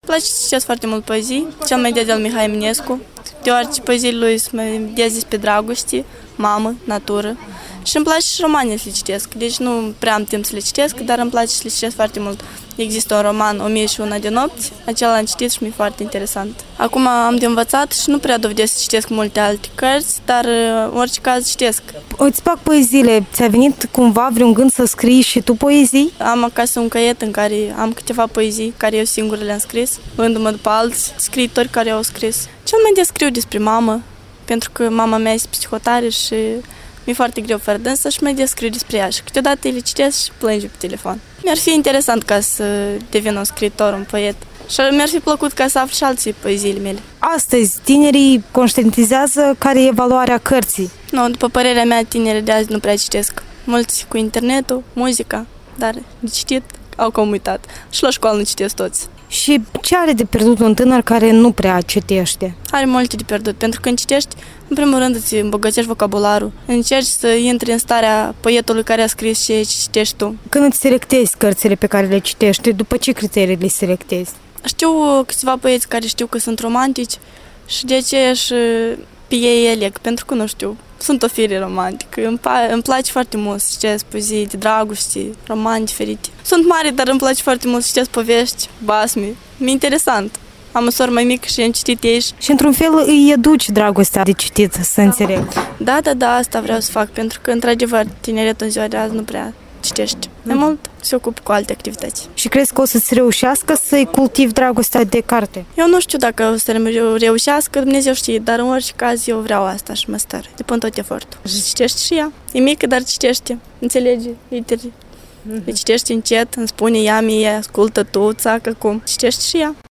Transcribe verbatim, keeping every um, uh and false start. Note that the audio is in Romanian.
place să citesc foarte mult poezii, cel mai des de al Mihai Eminescu, deoarece poeziile lui sunt mai des despre dragoste, mamă, natură. Și îmi place și romanele să le citesc, deci nu prea am timp să le citesc, dar îmi place să le citesc foarte mult. Există un roman, O mie și una de nopți, acela l-am citit și mi-e foarte interesant. Acum am de învățat și nu prea dovedesc să citesc multe alte cărți, dar în orice caz citesc. Îți plac poeziile? Ți-a venit cumva vreun gând să scrii și tu poezii? Am acasă un caiet în care am câteva poezii care eu singură le-am scris, vându-mă după alți scriitori care au scris. Cel mai des scriu despre mamă, pentru că mama mea este psihotare și mi-e foarte greu fără dânsă și mai des scriu despre ea și câteodată le citesc și plânge pe telefon. Mi-ar fi interesant ca să devin un scriitor, un poet și mi-ar fi plăcut ca să aflu și alții poeziile mele. Astăzi, tinerii conștientizează care e valoarea cărții. Nu, după părerea mea, tinerii de azi nu prea citesc. Mulți cu internetul, muzica, dar de citit au cam uitat. Și la școală nu citesc toți. Și ce are de pierdut un tânăr care nu prea citește? Are multe de pierdut, pentru că când citești, în primul rând îți îmbogățești vocabularul. Încerci să intri în starea poetului care a scris ce citești tu. Când îți selectezi cărțile pe care le citești, după ce criterii le selectezi? Știu câțiva poeți care știu că sunt romantici și de aceea și pe ei eleg, pentru că nu știu. Sunt o fire romantică, îmi, îmi place foarte mult să citesc poezii de dragoste, romani diferite. Sunt mare, dar îmi place foarte mult să citesc povești, basme. Mi-e interesant. Am o soră mai mică și am citit ei. Și într-un fel îi educi dragostea de citit, să înțeleg. Da, da, da, asta vreau să fac, pentru că, într-adevăr, tineretul în ziua de azi nu prea citești. Mai mult se ocupă cu alte activități. Și crezi că o să-ți reușească să-i cultivi dragostea de carte? Eu nu știu dacă o să reușească, Dumnezeu știe, dar în orice caz eu vreau asta și mă stăr. Depun tot efortul. Și citește și ea. E mică, dar citește. Înțelege literi. Mm-hmm. Le citește încet, îmi spune ea mie, ascultă tu, țacă cum. Citește și ea.